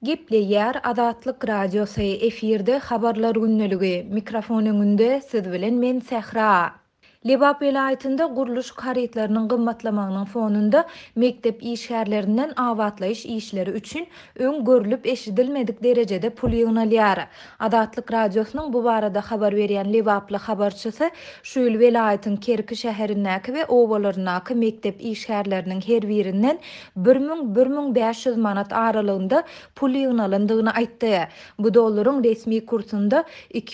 Gepleýär Adatlyk radiosy efirde habarlar günneligi. Mikrofon öňünde siz bilen men Sähra. Lebap vilayetinde guruluş karytlarynyň gymmatlamagynyň fonunda mektep işgärlerinden awatlaýyş işleri üçin öň görülip eşidilmedik derejede pul ýygnalýar. Adatlyk radiosynyň bu barada habar berýän Lebaply habarçysy şu ýyl vilayetin Kerki şäherindäki we owalarynaky mektep işgärleriniň her birinden 1000-1500 manat aralygynda pul ýygnalandygyny aýtdy. Bu dollaryň resmi kursunda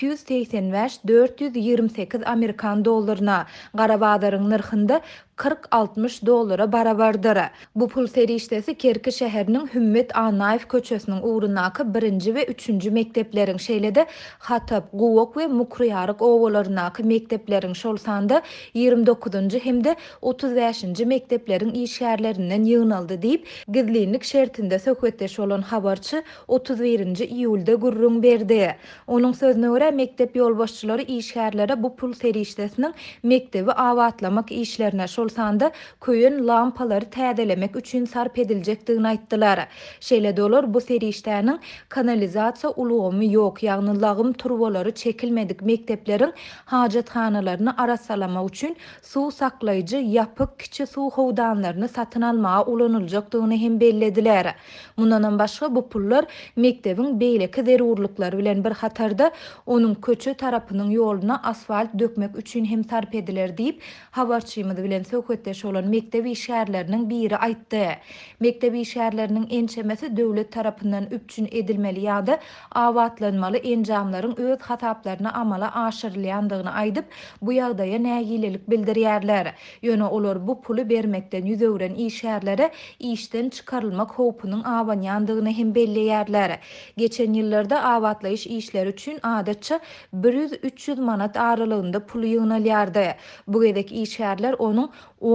285-428 Amerikan dollaryna, Garabadaryň nyrhynda 40-60 dollara barabardyr. Bu pul serişdesi Kerki şäheriniň Hümmet Anaýew köçesiniň ugrundaky 1-nji we 3-nji mektepleriň şeýlede Hatap, Gowak we Mukryýaryk owalarynaky mektepleriň şol sanda 29-njy hemde 35-nji mektepleriň işgärlerinden ýygnaldy diýip gizlilik şertinde söhbetdeş bolan habarçy 31-nji iýulda gurrun berdi. Onuň sözüne görä mektep ýolbaşçylary işgärlere bu pul serişdesiniň mektebi awatlamak işlerine şol sanda köýün lampalary täzelemek üçin sarp ediljekdigini aýtdylar. Şeýle dolar bu serişdäniň kanalizasiýa ulgamy ýok, ýagny lagym turbalary çekilmedik mektepleriň hajathanalaryny arasalamak üçin suw saklaýjy ýapyk kiçi suw howdanlaryny satyn almaga ulanyljakdygyny hem bellediler. Mundan başga bu pullar mektebiň beýleki zerurlyklary bilen bir hatarda onuň köçe tarapynyň ýoluna asfalt dökmek üçin hem sarp ediler diýip habarçymyz bilen söhbetdeş bolan mektep işgärleriniň biri aýtdy. Mektep işgärleriniň ençemesi döwlet tarapyndan üpçün edilmeli ýa-da awatlanmaly enjamlaryň öz hataplaryna amala aşyrylýandygyny aýdyp, bu ýagdaýa nägilelik bildirýärler. Ýöne olar bu pulu bermekden ýüzegren işgärlere işden çykarylmak howpunyň awanýandygyny hem belleýärler. Geçen ýyllarda awatlaýyş işleri üçin adatça 100-300 manat aralygynda pul ýygnalýardy. Bu gedek işgärler onuň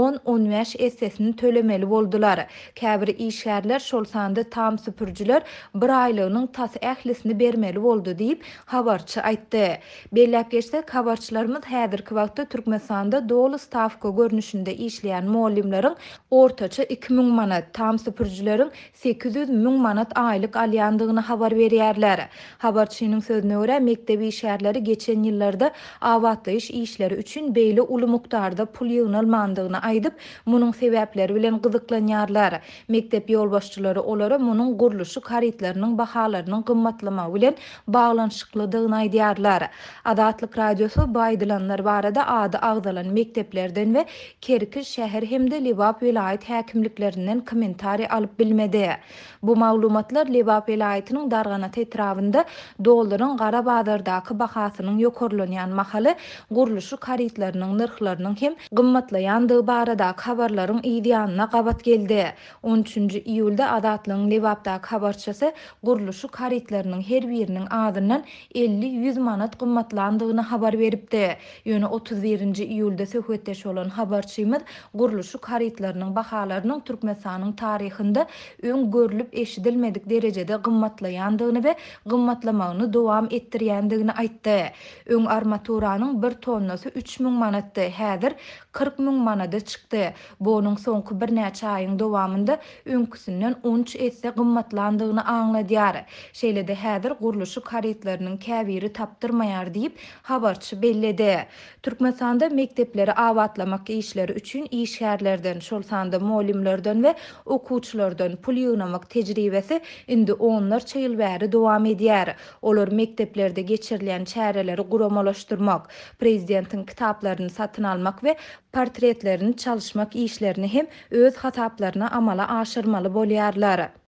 10-15 essesini tölemeli boldular. Käbir işgärler şol sanda tam süpürjüler bir aýlygynyň tas ählisini bermeli boldu diýip habarçy aýtdy. Belläp geçsek, habarçylarymyz häzirki wagtda Türkmenistanda dolu stavka görnüşinde işleýän muallimleriň ortaça 2000 manat, tam süpürjüleriň 800 000 manat aýlyk alýandygyny habar berýärler. Habarçynyň sözüne görä mektebi işgärleri geçen ýyllarda awatlaýyş işleri üçin beýle uly mukdarda pul ýygnalmandygyny aýdyp, munyň sebäpleri bilen gyzyklanýarlar. Mektep ýolbaşçylary olara munyň guruluşy karytlarynyň bahalarynyň gymmatlamagy bilen baglanşyklydygyny aýdýarlar. Adatlyk radiosy bu aýdylanlar barada ady agdalan mekteplerden we Kerki şäher hemde Lebap vilayet häkimliklerinden kommentari alyp bilmedi. Bu maglumatlar Lebap vilayetiniň Darganat etrafynda dollaryň Garabadardaky bahasynyň ýokarlanýan mahaly guruluşy karytlarynyň nyrhlarynyň hem gymmatlaýandygy barada habarlaryň ýygyanyna gabat geldi. 13-nji iýulda Adatlyň Lebapdaky habarçysy guruluşy karytlarynyň her biriniň adyndan 50-100 manat gymmatlandygyny habar beripdi. Ýöne 31-nji iýulda söhbetdeş bolan habarçymyz guruluşy karytlarynyň bahalarynyň Türkmenistanyň taryhynda öň görülip eşidilmedik derejede gymmatlaýandygyny we gymmatlamagyny dowam etdirýändigini aýtdy. Öň armaturanyň 1 tonnasy 3000 manatdy, häzir 40 000 manada çykdy. Bonuň soňky bir näçe aýyň dowamında öňküsinden 13 esse gymmatlandygyny aňladýar. Şeýlede häzir guruluşy karytlarynyň käbiri tapdyrmaýar diýip habarçy belledi. Türkmenistanda mektepleri awatlamak işleri üçin işgärlerden, şol sanda muallimlerden we okuwçylardan pul ýygnamak tejribesi indi onlarça ýyl bäri dowam edýär. Olar mekteplerde geçirilen çäreleri guramalaşdyrmak, prezidentiň kitaplaryny satyn almak we portretlerini çalışmak işlerini hem öz hataplaryna amala aşyrmaly bolýarlar.